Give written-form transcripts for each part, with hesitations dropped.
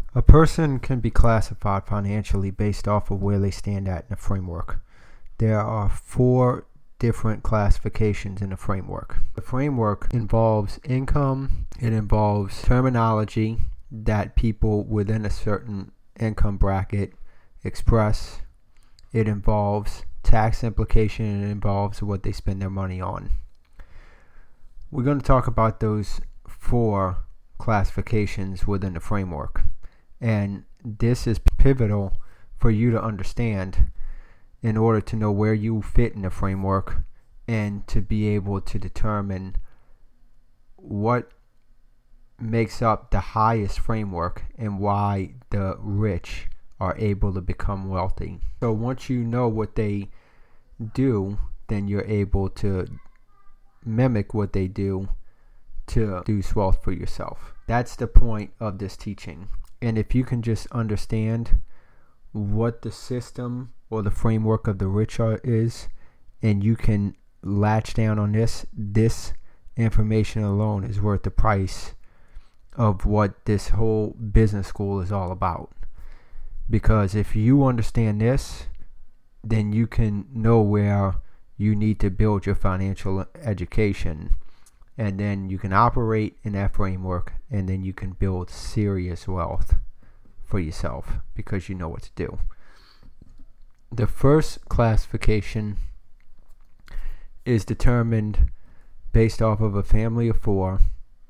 A person can be classified financially based off of where they stand at in the framework. There are 4 different classifications in the framework. The framework involves income, it involves terminology that people within a certain income bracket express, it involves tax implication, and it involves what they spend their money on. We're going to talk about those 4 classifications within the framework. And this is pivotal for you to understand in order to know where you fit in the framework and to be able to determine what makes up the highest framework and why the rich are able to become wealthy. So once you know what they do, then you're able to mimic what they do to produce wealth for yourself. That's the point of this teaching. And if you can just understand what the system or the framework of the rich is, and you can latch down on this information alone is worth the price of what this whole business school is all about. Because if you understand this, then you can know where you need to build your financial education, and then you can operate in that framework, and then you can build serious wealth for yourself because you know what to do. The first classification is determined based off of a family of 4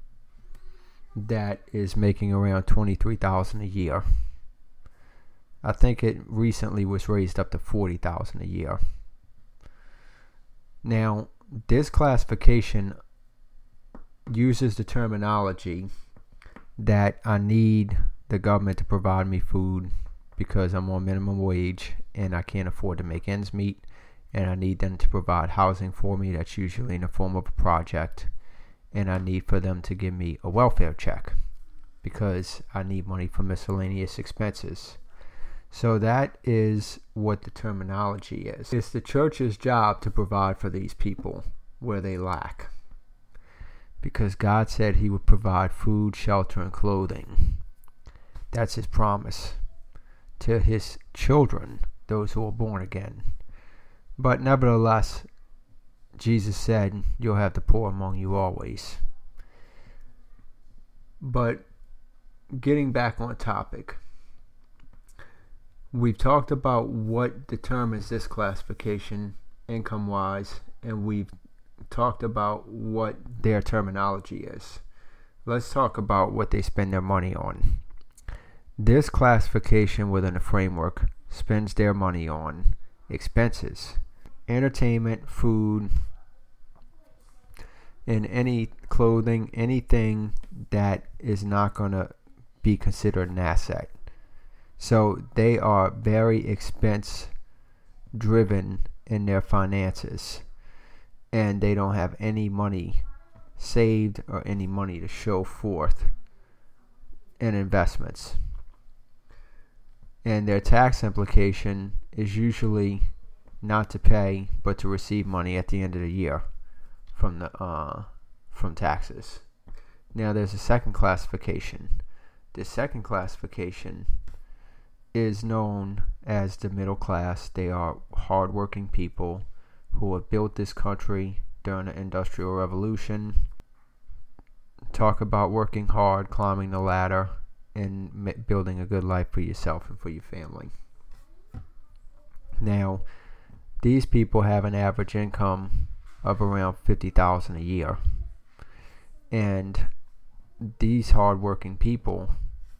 that is making around $23,000 a year. I think it recently was raised up to $40,000 a year. Now, this classification uses the terminology that I need the government to provide me food because I'm on minimum wage and I can't afford to make ends meet, and I need them to provide housing for me. That's usually in the form of a project, and I need for them to give me a welfare check because I need money for miscellaneous expenses. So that is what the terminology is. It's the church's job to provide for these people where they lack, because God said he would provide food, shelter, and clothing. That's his promise to his children, those who are born again. But nevertheless, Jesus said, you'll have the poor among you always. But getting back on topic, we've talked about what determines this classification income-wise, and we've talked about what their terminology is. Let's talk about what they spend their money on. This classification within a framework spends their money on expenses, entertainment, food, and any clothing, anything that is not going to be considered an asset. So they are very expense driven in their finances, and they don't have any money saved or any money to show forth in investments. And their tax implication is usually not to pay but to receive money at the end of the year from taxes. Now there's a second classification. The second classification is known as the middle class. They are hardworking people who have built this country during the Industrial Revolution. Talk about working hard, climbing the ladder, and building a good life for yourself and for your family. Now, these people have an average income of around $50,000 a year. And these hardworking people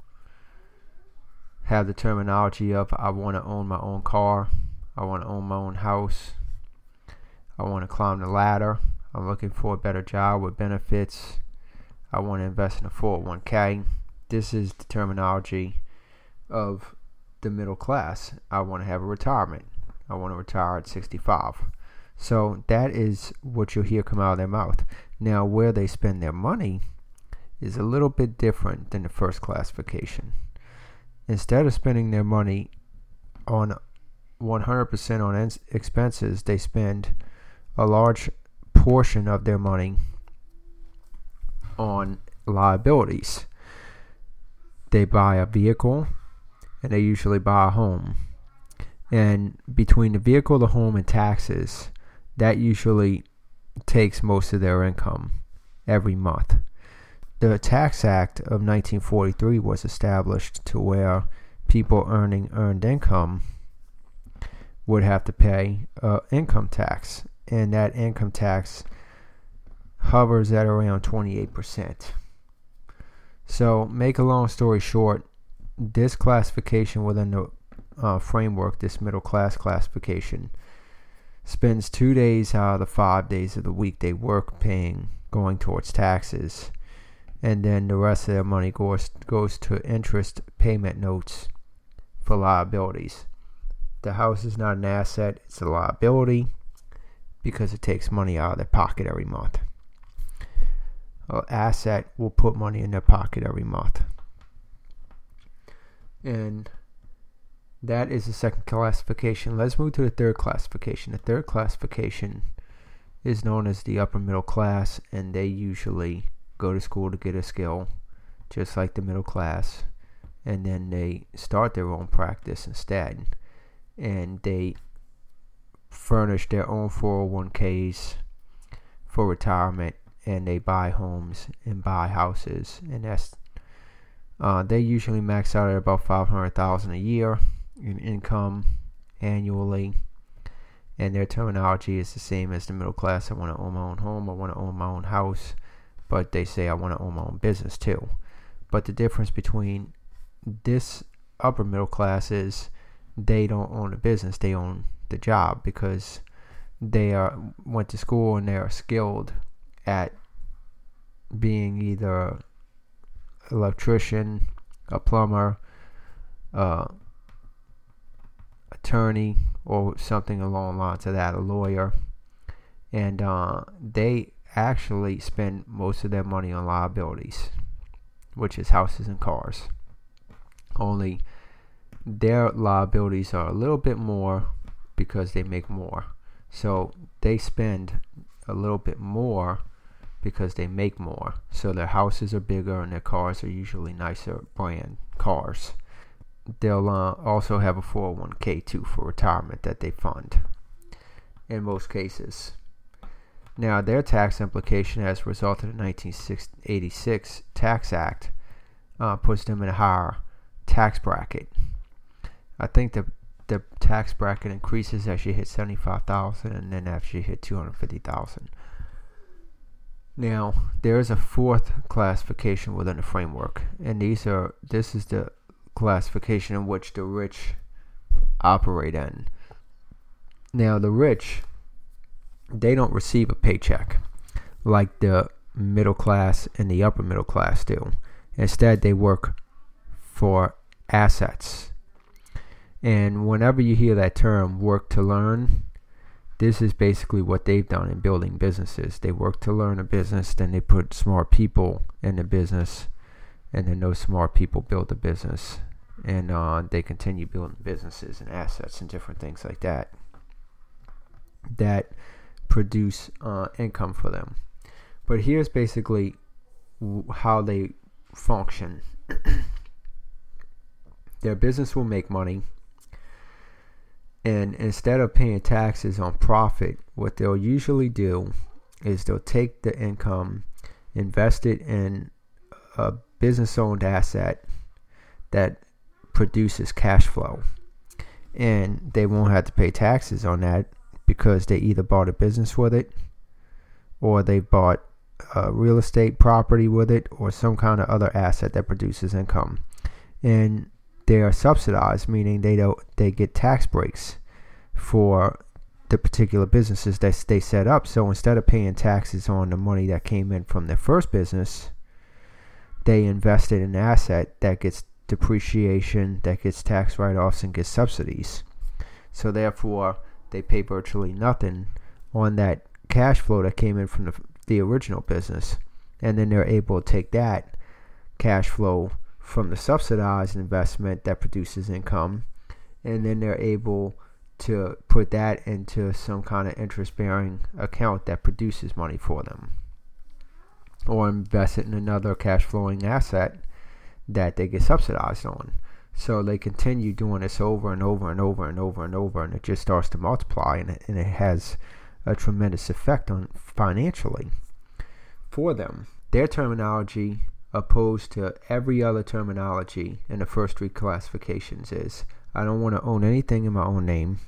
have the terminology of, I want to own my own car, I want to own my own house, I want to climb the ladder, I'm looking for a better job with benefits, I want to invest in a 401k. This is the terminology of the middle class. I want to have a retirement. I want to retire at 65. So that is what you'll hear come out of their mouth. Now, where they spend their money is a little bit different than the first classification. Instead of spending their money on 100% on expenses, they spend a large portion of their money on liabilities. they buy a vehicle, and they usually buy a home. And between the vehicle, the home, and taxes, that usually takes most of their income every month. The Tax Act of 1943 was established to where people earning earned income would have to pay income tax, and that income tax hovers at around 28%. So, make a long story short, this classification within the framework, this middle class classification, spends 2 days out of the 5 days of the week they work going towards taxes, and then the rest of their money goes to interest payment notes for liabilities. The house is not an asset, it's a liability because it takes money out of their pocket every month. An asset will put money in their pocket every month. And that is the second classification. Let's move to the third classification. The third classification is known as the upper middle class, and they usually go to school to get a skill, just like the middle class, and then they start their own practice instead, and they furnish their own 401ks for retirement, and they buy homes and buy houses, and that's they usually max out at about $500,000 a year in income annually, and their terminology is the same as the middle class. I want to own my own home, I want to own my own house, but they say I want to own my own business too. But the difference between this upper middle class is they don't own a business, they own the job, because they went to school and they are skilled at being either electrician, a plumber, attorney, or something along the lines of that, a lawyer, and they actually spend most of their money on liabilities, which is houses and cars. Only their liabilities are a little bit more because they make more. So they spend a little bit more because they make more. So their houses are bigger and their cars are usually nicer brand cars. They'll also have a 401k too for retirement that they fund in most cases. Now, their tax implication as a result of the 1986 Tax Act puts them in a higher tax bracket. I think the tax bracket increases as you hit $75,000 and then after you hit $250,000. Now, there is a fourth classification within the framework, and this is the classification in which the rich operate in. Now, the rich, they don't receive a paycheck like the middle class and the upper middle class do. Instead, they work for assets. And whenever you hear that term, work to learn, this is basically what they've done in building businesses. They work to learn a business, then they put smart people in the business, and then those smart people build the business. And they continue building businesses and assets and different things like that produce income for them. But here's basically how they function. Their business will make money, and instead of paying taxes on profit, what they'll usually do is they'll take the income, invest it in a business-owned asset that produces cash flow, and they won't have to pay taxes on that because they either bought a business with it, or they bought a real estate property with it, or some kind of other asset that produces income. And they are subsidized, meaning they get tax breaks for the particular businesses that they set up. So instead of paying taxes on the money that came in from their first business, they invested in an asset that gets depreciation, that gets tax write-offs, and gets subsidies. So therefore, they pay virtually nothing on that cash flow that came in from the original business. And then they're able to take that cash flow from the subsidized investment that produces income, and then they're able to put that into some kind of interest-bearing account that produces money for them, or invest it in another cash-flowing asset that they get subsidized on. So they continue doing this over and over and over and over and over, and it just starts to multiply, and it has a tremendous effect on financially for them. Their terminology, opposed to every other terminology in the first three classifications, is I don't want to own anything in my own name.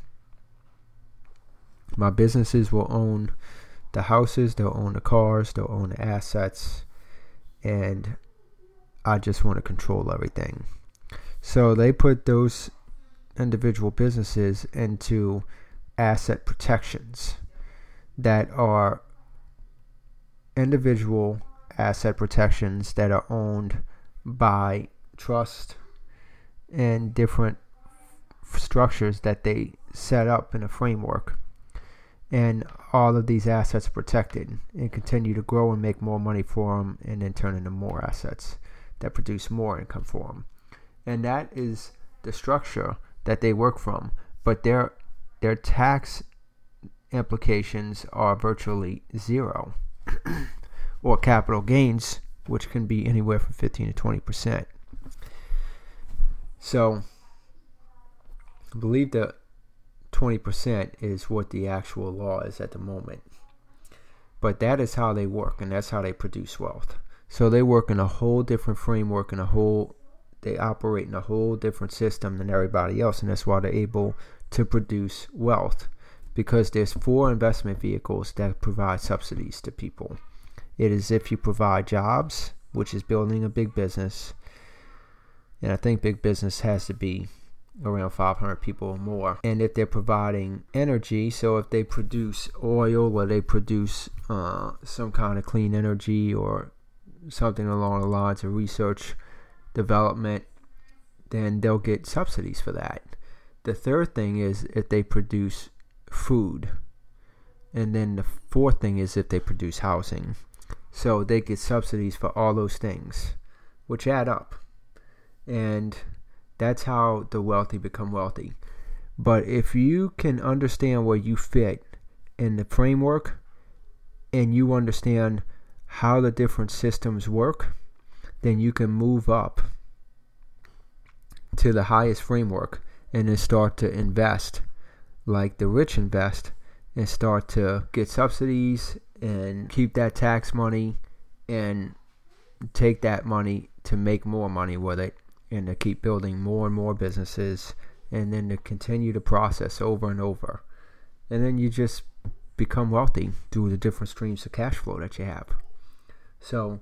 My businesses will own the houses, they'll own the cars, they'll own the assets, and I just want to control everything. So they put those individual businesses into asset protections that are individual asset protections that are owned by trust and different structures that they set up in a framework. And all of these assets are protected and continue to grow and make more money for them, and then turn into more assets that produce more income for them. And that is the structure that they work from. But their tax implications are virtually zero, or capital gains, which can be anywhere from 15 to 20%. So I believe that 20% is what the actual law is at the moment. But that is how they work, and that's how they produce wealth. So they work in a whole different framework, they operate in a whole different system than everybody else, and that's why they're able to produce wealth, because there's 4 investment vehicles that provide subsidies to people. It is if you provide jobs, which is building a big business, and I think big business has to be around 500 people or more. And if they're providing energy, so if they produce oil or they produce some kind of clean energy or something along the lines of research development, then they'll get subsidies for that. The third thing is if they produce food. And then the fourth thing is if they produce housing. So they get subsidies for all those things, which add up. And that's how the wealthy become wealthy. But if you can understand where you fit in the framework, and you understand how the different systems work, then you can move up to the highest framework and then start to invest like the rich invest, and start to get subsidies and keep that tax money and take that money to make more money with it, and to keep building more and more businesses, and then to continue the process over and over. And then you just become wealthy through the different streams of cash flow that you have. So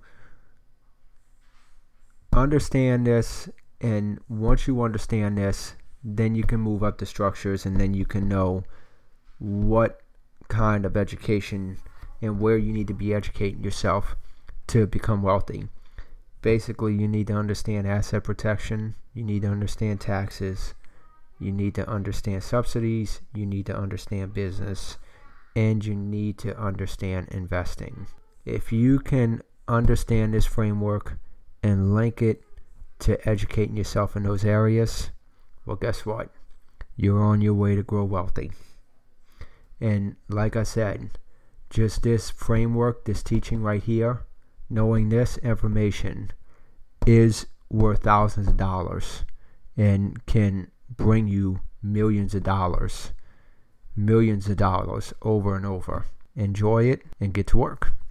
understand this, and once you understand this, then you can move up the structures, and then you can know what kind of education and where you need to be educating yourself to become wealthy. Basically, you need to understand asset protection, you need to understand taxes, you need to understand subsidies, you need to understand business, and you need to understand investing. If you can understand this framework and link it to educating yourself in those areas, well, guess what? You're on your way to grow wealthy. And like I said, just this framework, this teaching right here, knowing this information is worth thousands of dollars and can bring you millions of dollars over and over. Enjoy it and get to work.